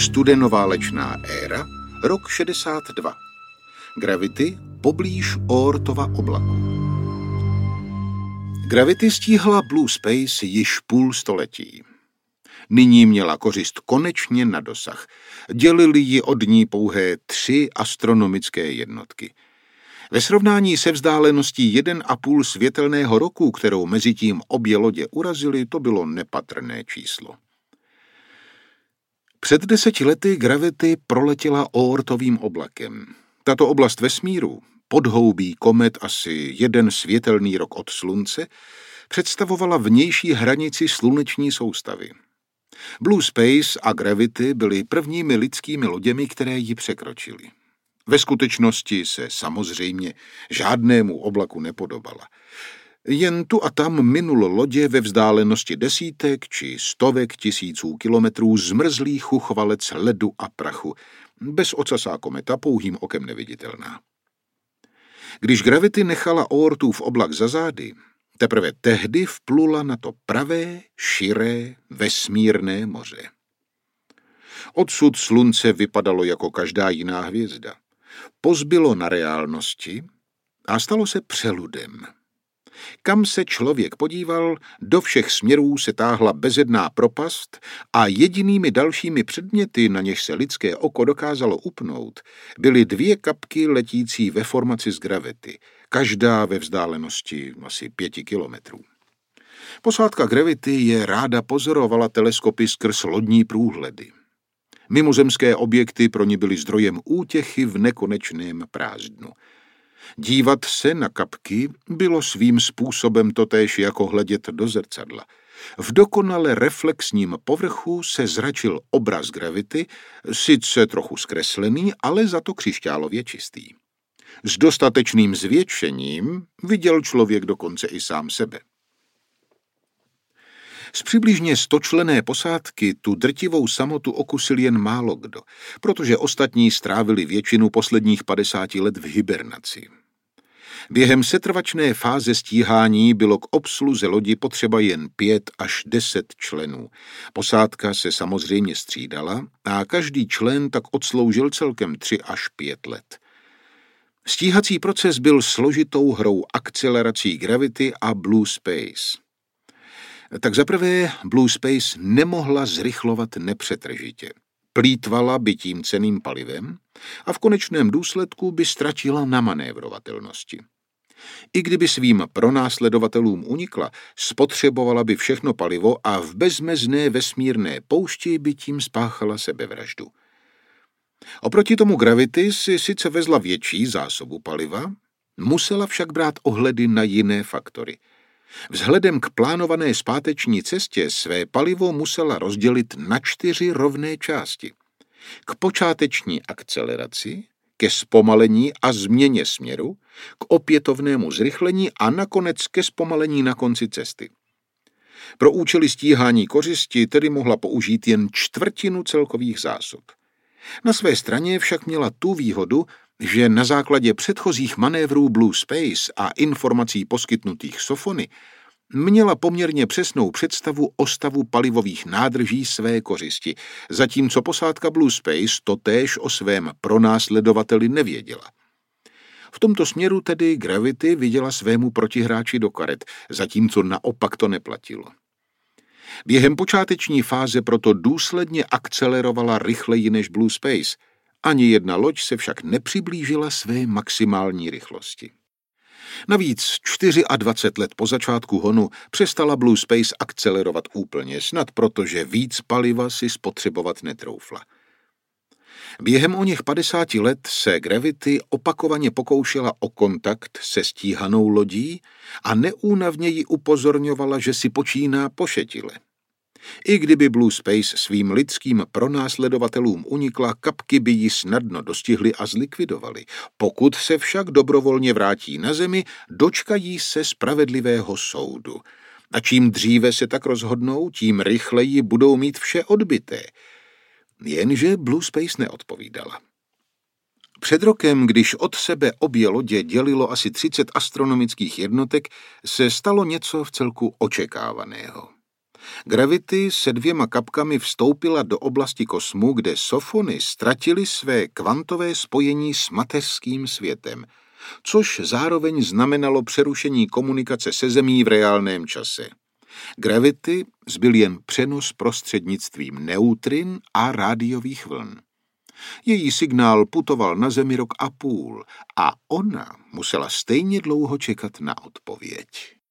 Studenoválečná éra, rok 62. Gravity poblíž Oortova oblaku. Gravity stíhla Blue Space již půl století. Nyní měla kořist konečně na dosah. Dělily ji od ní pouhé 3 astronomické jednotky. Ve srovnání se vzdáleností 1,5 světelného roku, kterou mezitím obě lodě urazily, to bylo nepatrné číslo. Před 10 lety Gravity proletěla Oortovým oblakem. Tato oblast vesmíru, podhoubí komet asi 1 světelný rok od Slunce, představovala vnější hranici sluneční soustavy. Blue Space a Gravity byly prvními lidskými loděmi, které ji překročily. Ve skutečnosti se samozřejmě žádnému oblaku nepodobala. Jen tu a tam minul lodě ve vzdálenosti desítek či stovek tisíců kilometrů zmrzlý chuchvalec ledu a prachu, bez ocasá kometa, pouhým okem neviditelná. Když Gravity nechala Oortův oblak za zády, teprve tehdy vplula na to pravé, širé, vesmírné moře. Odsud Slunce vypadalo jako každá jiná hvězda. Pozbylo na reálnosti a stalo se přeludem. Kam se člověk podíval, do všech směrů se táhla bezedná propast a jedinými dalšími předměty, na něž se lidské oko dokázalo upnout, byly 2 kapky letící ve formaci z Gravity, každá ve vzdálenosti asi 5 kilometrů. Posádka Gravity je ráda pozorovala teleskopy skrz lodní průhledy. Mimozemské objekty pro ní byly zdrojem útěchy v nekonečném prázdnu. Dívat se na kapky bylo svým způsobem totéž jako hledět do zrcadla. V dokonale reflexním povrchu se zračil obraz Gravity, sice trochu zkreslený, ale za to křišťálově čistý. S dostatečným zvětšením viděl člověk dokonce i sám sebe. Z přibližně 100členné posádky tu drtivou samotu okusil jen málo kdo, protože ostatní strávili většinu posledních 50 let v hibernaci. Během setrvačné fáze stíhání bylo k obsluze lodi potřeba jen 5 až 10 členů. Posádka se samozřejmě střídala a každý člen tak odsloužil celkem 3 až 5 let. Stíhací proces byl složitou hrou akcelerací Gravity a Blue Space. Tak zaprvé Blue Space nemohla zrychlovat nepřetržitě. Plýtvala by tím cenným palivem a v konečném důsledku by ztratila na manévrovatelnosti. I kdyby svým pronásledovatelům unikla, spotřebovala by všechno palivo a v bezmezné vesmírné poušti by tím spáchala sebevraždu. Oproti tomu Gravity si sice vezla větší zásobu paliva, musela však brát ohledy na jiné faktory. Vzhledem k plánované zpáteční cestě své palivo musela rozdělit na 4 rovné části. K počáteční akceleraci, ke zpomalení a změně směru, k opětovnému zrychlení a nakonec ke zpomalení na konci cesty. Pro účely stíhání kořisti tedy mohla použít jen 1/4 celkových zásob. Na své straně však měla tu výhodu, že na základě předchozích manévrů Blue Space a informací poskytnutých Sofony měla poměrně přesnou představu o stavu palivových nádrží své kořisti, zatímco posádka Blue Space totéž o svém pronásledovateli nevěděla. V tomto směru tedy Gravity viděla svému protihráči do karet, zatímco naopak to neplatilo. Během počáteční fáze proto důsledně akcelerovala rychleji než Blue Space. Ani jedna loď se však nepřiblížila své maximální rychlosti. Navíc 24 let po začátku honu přestala Blue Space akcelerovat úplně, snad protože víc paliva si spotřebovat netroufla. Během oněch 50 let se Gravity opakovaně pokoušela o kontakt se stíhanou lodí a neúnavně ji upozorňovala, že si počíná pošetile. I kdyby Blue Space svým lidským pronásledovatelům unikla, kapky by ji snadno dostihly a zlikvidovali. Pokud se však dobrovolně vrátí na zemi, dočkají se spravedlivého soudu. A čím dříve se tak rozhodnou, tím rychleji budou mít vše odbyté. Jenže Blue Space neodpovídala. Před rokem, když od sebe obě lodě dělilo asi 30 astronomických jednotek, se stalo něco vcelku očekávaného. Gravity se 2 kapkami vstoupila do oblasti kosmu, kde sofony ztratily své kvantové spojení s mateřským světem, což zároveň znamenalo přerušení komunikace se Zemí v reálném čase. Gravity zbyl jen přenos prostřednictvím neutrin a rádiových vln. Její signál putoval na Zemi 1,5 roku a ona musela stejně dlouho čekat na odpověď.